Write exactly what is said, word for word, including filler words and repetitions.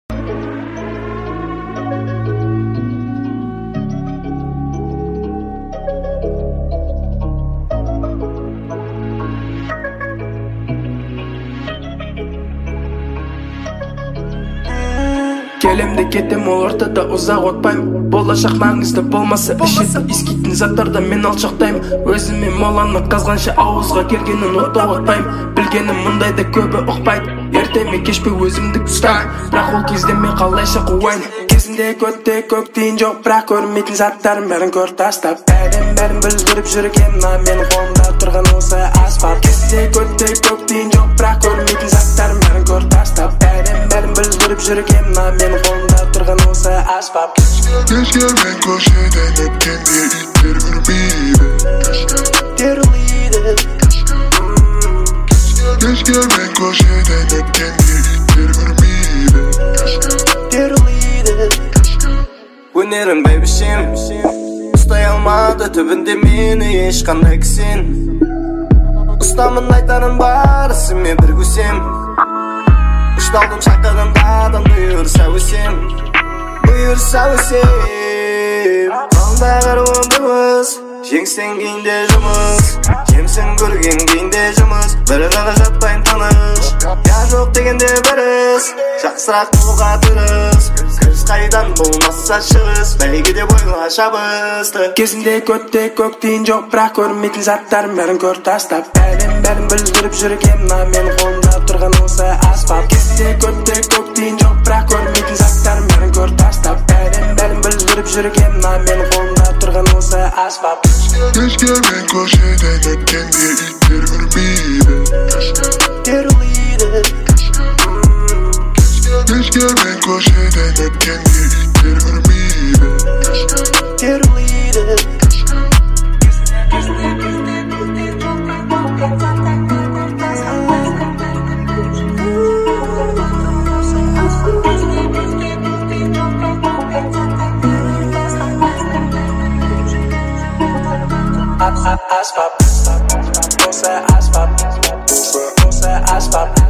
Келемде кетем, ол ортада ұзақ отпайм. Болашақ маңызды болмаса ішеді искейтін заттарда мен алшақтайм. Өзіме моланы қазғанша ауызға келгенін ота отпайм. Білгенім мұндайда көбі ұқпайды. Ертеме кешпе өзімді ұстайм, бірақ ол кезде мен қалайша қуайын. Кезінде көтте көк дейін жоқ, бірақ көрмейтін заттарым бәрін көр тастап. Бәрін бәрін білдіріп жүрген на мен қолымда тұрған осы аспап. Кезінде көтте көк дейін жоқ, бірақ көрмейтін заттарым бәрін көр тастап. Бәрін бәрін білдіріп жүрген на мен қолымда тұрған осы аспап. Кешке мен көшеден өткенде иттер үрмейді. Терілейді. Кешке мен көшеден өткенде иттер үрмейді. Терілейді. Өнерім бәйбішем, ұстай алмады түбінде мені ешқандай кісен. Ұстамын айтарым барысымен бір көсем. Ұшталдым шақырдым дадым бұйырса өсем. Бұйырса өсем. Қалдағыр өміріміз, жеңсең кейінде жұмыс. Жемсің көрген кейінде жұмыс. Бір қағы жатпайын таныш. Я жоқ дегенде біріс, жақсырақ болуға тырыс. Кіріс қайдан болмаса шығыс, бәйге де бойға шабысты. Кезінде көтте көк дейін жоқ, бірақ көрмейтін заттарым бәрін көр тастап. Бәрін бәрін білдіріп жүрген на мен қолымда тұрған осы аспап. Кезінде көтте көк дейін жоқ, бірақ көрмейтін заттарым бәрін көр тастап. Бәрін бәрін білдіріп жүрген на мен қолымда тұрған осы аспап. Кешке мен көшеден өткенде иттер үрмейді. Терілейді. Кешке мен көшеден өткенде иттер үрмейді. Терілейді. Asphalt, asphalt, asphalt, asphalt, asphalt, asphalt.